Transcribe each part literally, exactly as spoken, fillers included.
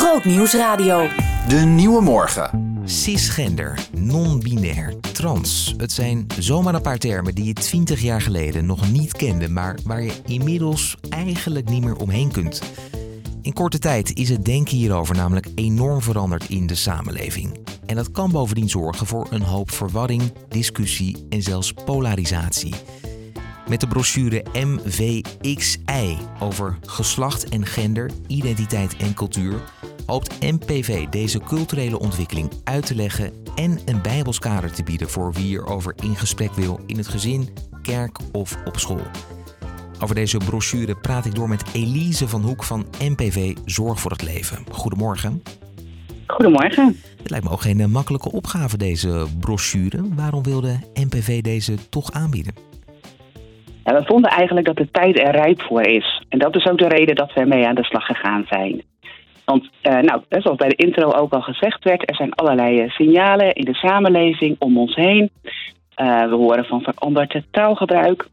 Grootnieuwsradio. De Nieuwe Morgen. Cisgender, non-binair, trans. Het zijn zomaar een paar termen die je twintig jaar geleden nog niet kende, maar waar je inmiddels eigenlijk niet meer omheen kunt. In korte tijd is het denken hierover namelijk enorm veranderd in de samenleving. En dat kan bovendien zorgen voor een hoop verwarring, discussie en zelfs polarisatie. Met de brochure M V X I over geslacht en gender, identiteit en cultuur hoopt M P V deze culturele ontwikkeling uit te leggen en een bijbels kader te bieden voor wie erover in gesprek wil in het gezin, kerk of op school. Over deze brochure praat ik door met Elise van Hoek van M P V Zorg voor het Leven. Goedemorgen. Goedemorgen. Het lijkt me ook geen makkelijke opgave, deze brochure. Waarom wilde M P V deze toch aanbieden? Ja, we vonden eigenlijk dat de tijd er rijp voor is. En dat is ook de reden dat we ermee aan de slag gegaan zijn. Want, uh, nou, zoals bij de intro ook al gezegd werd, er zijn allerlei uh, signalen in de samenleving om ons heen. Uh, we horen van veranderd taalgebruik.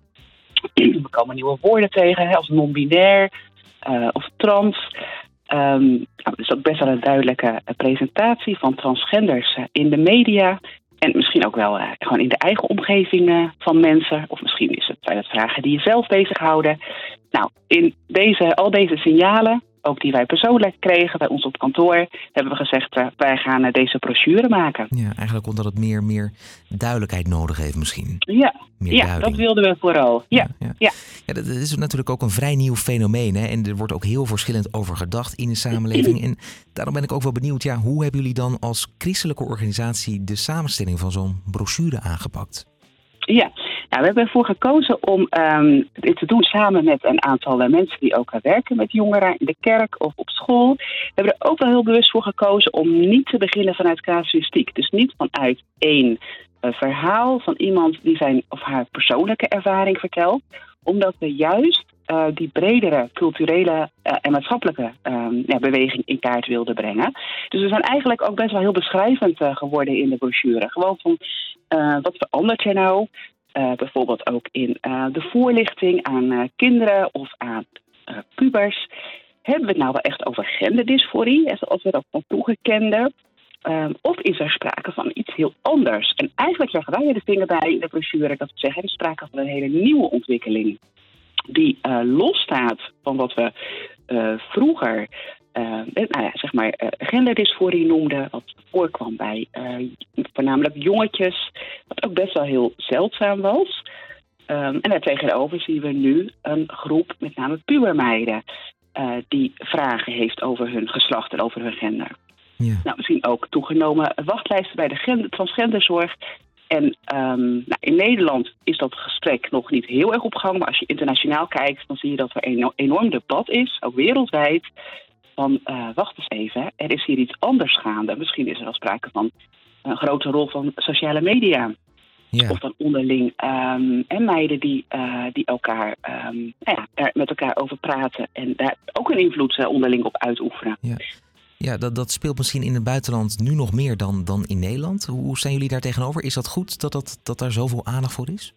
We komen nieuwe woorden tegen, hè, als non-binair uh, of trans. Um, nou, er is ook best wel een duidelijke uh, presentatie van transgenders uh, in de media. En misschien ook wel uh, gewoon in de eigen omgeving uh, van mensen. Of misschien is het, zijn het vragen die je zelf bezighouden. Nou, in deze, al deze signalen, ook die wij persoonlijk kregen bij ons op kantoor, hebben we gezegd, uh, wij gaan uh, deze brochure maken. Ja, eigenlijk omdat het meer, meer duidelijkheid nodig heeft misschien. Ja, meer ja dat wilden we vooral. Ja, ja, ja. Ja. Ja, dat is natuurlijk ook een vrij nieuw fenomeen. Hè? En er wordt ook heel verschillend over gedacht in de samenleving. En daarom ben ik ook wel benieuwd, ja, hoe hebben jullie dan als christelijke organisatie de samenstelling van zo'n brochure aangepakt? Ja, nou, we hebben ervoor gekozen om um, dit te doen samen met een aantal uh, mensen die ook uh, werken met jongeren in de kerk of op school. We hebben er ook wel heel bewust voor gekozen om niet te beginnen vanuit casuïstiek. Dus niet vanuit één uh, verhaal van iemand die zijn of haar persoonlijke ervaring vertelt. Omdat we juist uh, die bredere culturele uh, en maatschappelijke uh, ja, beweging in kaart wilden brengen. Dus we zijn eigenlijk ook best wel heel beschrijvend uh, geworden in de brochure. Gewoon van uh, wat verandert er nou? Uh, bijvoorbeeld ook in uh, de voorlichting aan uh, kinderen of aan uh, pubers. Hebben we het nou wel echt over genderdysforie, zoals we dat van vroeger kenden? Um, of is er sprake van iets heel anders? En eigenlijk leggen wij er de vinger bij in de brochure dat we zeggen, er is sprake van een hele nieuwe ontwikkeling die uh, losstaat van wat we uh, vroeger uh, nou ja, zeg maar, uh, genderdysforie noemden, wat voorkwam bij uh, voornamelijk jongetjes, wat ook best wel heel zeldzaam was. Um, en daartegenover zien we nu een groep, met name pubermeiden, uh, die vragen heeft over hun geslacht en over hun gender. Ja. Nou, we zien ook toegenomen wachtlijsten bij de gender, transgenderzorg. En um, nou, in Nederland is dat gesprek nog niet heel erg op gang. Maar als je internationaal kijkt, dan zie je dat er een enorm debat is, ook wereldwijd. Van, uh, wacht eens even, er is hier iets anders gaande. Misschien is er wel sprake van een grote rol van sociale media. Ja. Of van onderling um, en meiden die, uh, die elkaar um, nou ja, er met elkaar over praten. En daar ook een invloed uh, onderling op uitoefenen. Ja. Ja, dat, dat speelt misschien in het buitenland nu nog meer dan, dan in Nederland. Hoe zijn jullie daar tegenover? Is dat goed dat, dat, dat daar zoveel aandacht voor is?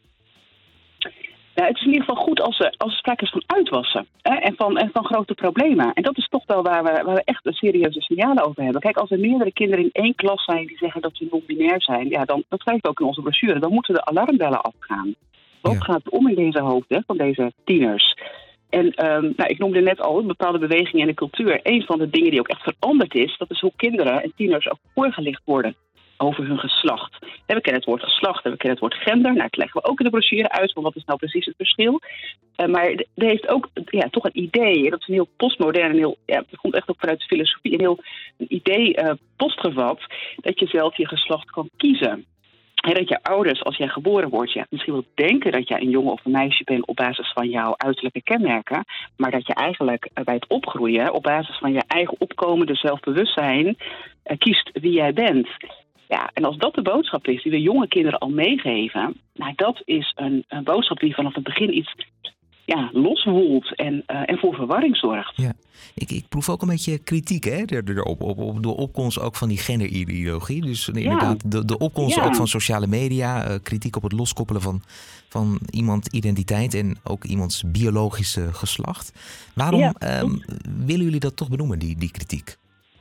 Nou, het is in ieder geval goed als er, als er sprake is van uitwassen hè, en, van, en van grote problemen. En dat is toch wel waar we, waar we echt een serieuze signalen over hebben. Kijk, als er meerdere kinderen in één klas zijn die zeggen dat ze non-binair zijn, ja, dan, dat schrijven we ook in onze brochure, dan moeten de alarmbellen afgaan. Wat ja. gaat er om in deze hoofden van deze tieners? En um, nou, ik noemde net al een bepaalde beweging in de cultuur. Een van de dingen die ook echt veranderd is, dat is hoe kinderen en tieners ook voorgelicht worden over hun geslacht. En we kennen het woord geslacht en we kennen het woord gender. Nou, dat leggen we ook in de brochure uit, van wat is nou precies het verschil. Uh, maar er heeft ook ja, toch een idee, dat is een heel postmodern, een heel, ja, dat komt echt ook vanuit de filosofie, een heel een idee uh, postgevat, dat je zelf je geslacht kan kiezen. En dat je ouders, als jij geboren wordt, ja, misschien wel denken dat jij een jongen of een meisje bent op basis van jouw uiterlijke kenmerken. Maar dat je eigenlijk bij het opgroeien, op basis van je eigen opkomende zelfbewustzijn, kiest wie jij bent. Ja, en als dat de boodschap is die we jonge kinderen al meegeven, nou, dat is een, een boodschap die vanaf het begin iets ja, loswoelt en, uh, en voor verwarring zorgt. Ja. Ik, ik proef ook een beetje kritiek hè, erop, op, op de opkomst ook van die genderideologie. Dus inderdaad, ja. de, de opkomst ja. ook van sociale media, uh, kritiek op het loskoppelen van, van iemands identiteit en ook iemands biologische geslacht. Waarom ja. um, willen jullie dat toch benoemen, die, die kritiek?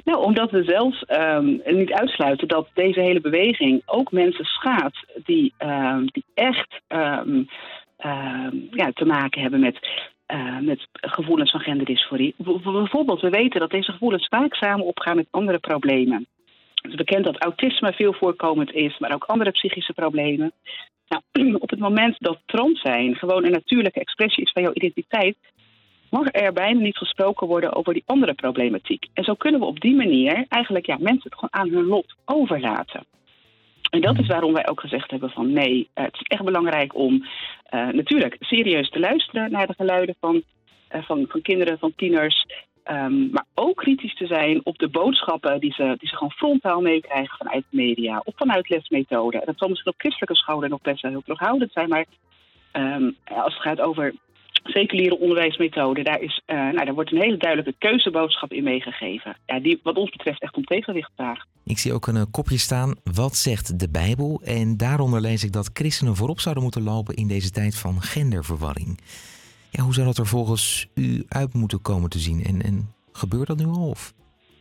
Nou, omdat we zelfs um, niet uitsluiten dat deze hele beweging ook mensen schaadt die, um, die echt um, um, ja, te maken hebben met, uh, met gevoelens van genderdysforie. Bijvoorbeeld, we weten dat deze gevoelens vaak samen opgaan met andere problemen. Het is bekend dat autisme veel voorkomend is, maar ook andere psychische problemen. Nou, op het moment dat trans zijn gewoon een natuurlijke expressie is van jouw identiteit, mag er bijna niet gesproken worden over die andere problematiek. En zo kunnen we op die manier eigenlijk ja, mensen het gewoon aan hun lot overlaten. En dat is waarom wij ook gezegd hebben van nee, uh, het is echt belangrijk om uh, natuurlijk serieus te luisteren naar de geluiden van, uh, van, van kinderen, van tieners. Um, maar ook kritisch te zijn op de boodschappen die ze, die ze gewoon frontaal meekrijgen vanuit de media of vanuit lesmethoden. En dat zal misschien op christelijke scholen nog best wel heel terughoudend zijn, maar um, als het gaat over seculiere onderwijsmethoden, daar, is, uh, nou, daar wordt een hele duidelijke keuzeboodschap in meegegeven. Ja, die wat ons betreft echt om tegenwicht vraagt. Ik zie ook een uh, kopje staan, wat zegt de Bijbel? En daaronder lees ik dat christenen voorop zouden moeten lopen in deze tijd van genderverwarring. Ja, hoe zou dat er volgens u uit moeten komen te zien? En, en gebeurt dat nu al? Of?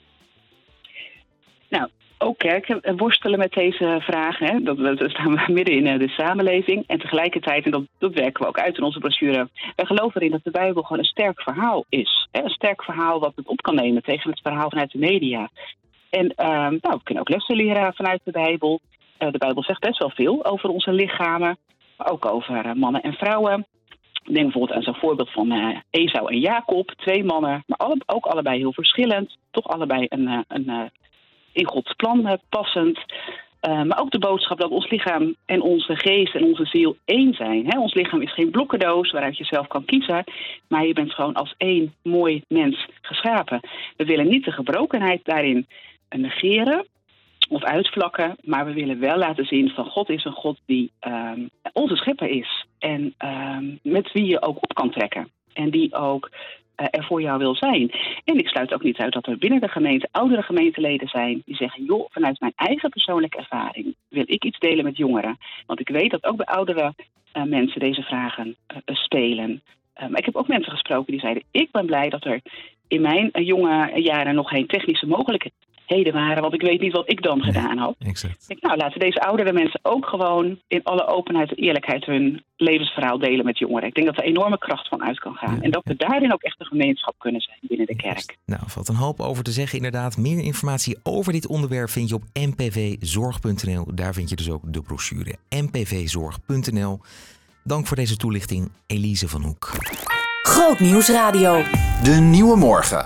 Nou, ook kerken worstelen met deze vragen. Hè. Dat, dat staan we midden in de samenleving. En tegelijkertijd, en dat, dat werken we ook uit in onze brochure, wij geloven erin dat de Bijbel gewoon een sterk verhaal is. Hè. Een sterk verhaal wat het op kan nemen tegen het verhaal vanuit de media. En uh, nou, we kunnen ook lessen leren vanuit de Bijbel. Uh, de Bijbel zegt best wel veel over onze lichamen, maar ook over uh, mannen en vrouwen. Ik denk bijvoorbeeld aan zo'n voorbeeld van uh, Esau en Jacob, twee mannen, maar alle, ook allebei heel verschillend. Toch allebei een, uh, een, uh, in Gods plan uh, passend. Uh, maar ook de boodschap dat ons lichaam en onze geest en onze ziel één zijn. Hè? Ons lichaam is geen blokkendoos waaruit je zelf kan kiezen, maar je bent gewoon als één mooi mens geschapen. We willen niet de gebrokenheid daarin negeren of uitvlakken, maar we willen wel laten zien van God is een God die um, onze schepper is. En um, met wie je ook op kan trekken. En die ook uh, er voor jou wil zijn. En ik sluit ook niet uit dat er binnen de gemeente oudere gemeenteleden zijn die zeggen, joh, vanuit mijn eigen persoonlijke ervaring wil ik iets delen met jongeren. Want ik weet dat ook bij oudere uh, mensen deze vragen uh, spelen. Uh, maar ik heb ook mensen gesproken die zeiden, ik ben blij dat er in mijn uh, jonge jaren nog geen technische mogelijkheden waren, want ik weet niet wat ik dan nee, gedaan had. Exact. Ik denk, nou, laten deze oudere mensen ook gewoon in alle openheid en eerlijkheid hun levensverhaal delen met jongeren. Ik denk dat er enorme kracht van uit kan gaan. Ja, en dat we daarin ook echt een gemeenschap kunnen zijn binnen de kerk. Juist. Nou, valt een hoop over te zeggen inderdaad. Meer informatie over dit onderwerp vind je op n p v zorg punt n l. Daar vind je dus ook de brochure n p v zorg punt n l. Dank voor deze toelichting, Elise van Hoek. Groot Nieuws Radio. De Nieuwe Morgen.